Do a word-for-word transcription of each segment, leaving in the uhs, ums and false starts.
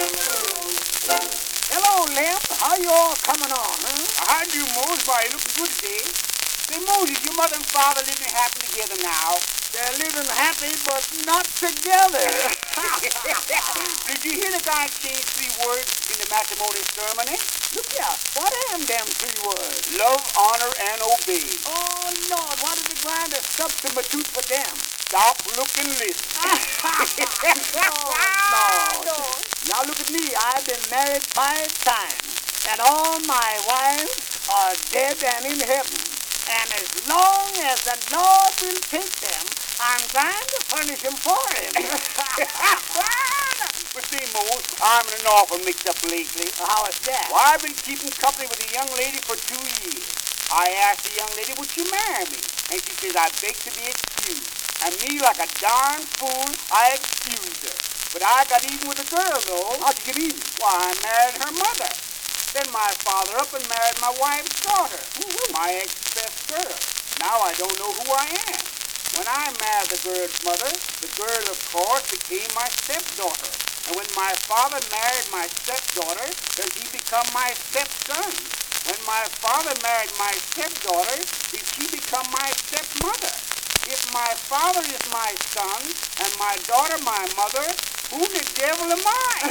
Hello, Limp. How you all coming on, huh? How do you, Mose? Why, you looking good today. Say, Moses, your mother and father living happy together now. They're living happy, but not together. Did you hear the guy change three words in the matrimony ceremony? Look here. What am them three words? Love, honor, and obey. Oh, Lord, what did the grinder substitute for them? Stop, look, and listen. Oh, Lord. Now look at me. I've been married five times, and all my wives are dead and in heaven. And as long as the Lord will take them, I'm trying to furnish them for him. But see, Mose, I'm in an awful mix-up lately. How is that? Well, I've been keeping company with a young lady for two years. I asked the young lady, would she marry me? And she says, I beg to be excused. And me, like a darn fool, I excused her. But I got even with the girl, though. How'd you get even? Why, I married her mother. Then my father up and married my wife's daughter, my ex-best girl. Now I don't know who I am. When I married the girl's mother, the girl, of course, became my stepdaughter. And when my father married my stepdaughter, then he become my stepson. When my father married my stepdaughter, did she become my stepmother? If my father is my son and my daughter my mother, who the devil am I?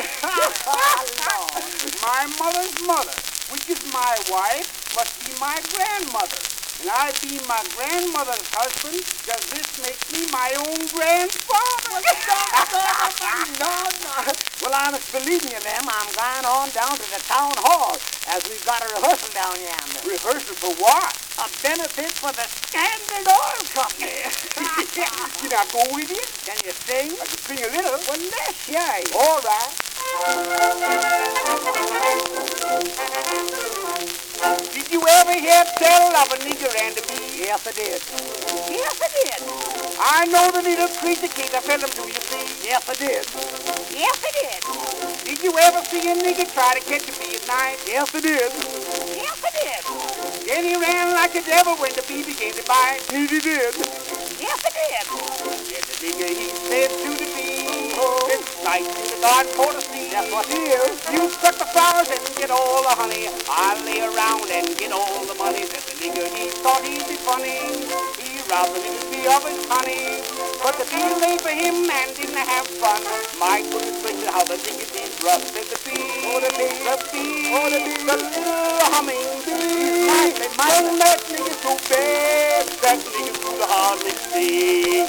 My mother's mother, which is my wife, must be my grandmother. And I be my grandmother's husband, does this make me my own grandfather? No, no. Well, I must believe you, ma'am. I'm going on down to the town hall, as we've got a rehearsal down yonder. Rehearsal for what? A benefit for the Standard Oil Company. Can I go with you? Can you sing? I can sing a little. Well, let's hear you. All right. Did you ever hear tell of a nigger and a bee? Yes, I did. Yes, I did. I know the little creature king. I fed him to you, see? Yes, I did. Yes, I did. Did you ever see a nigger try to catch a bee at night? Yes, I did. Yes, I did. Then he ran like a devil when the bee began to bite. Yes, he did. Yes, I did. Then the nigger, he said to the bee, oh, it's nice in the garden for to see. That's what it is. You suck the flowers and get all the honey. I'll lay around and get all the money. Then the nigger, he thought he'd be funny. He robbed the little bee of his honey. But the bee lay for him and didn't have fun. My goodness gracious, how the nigger did rub. Said the bee, Oh, the bee, the bee, oh, the bee, the little humming bee. Mighty, mighty. When that nigger so bad, that nigger could hardly see.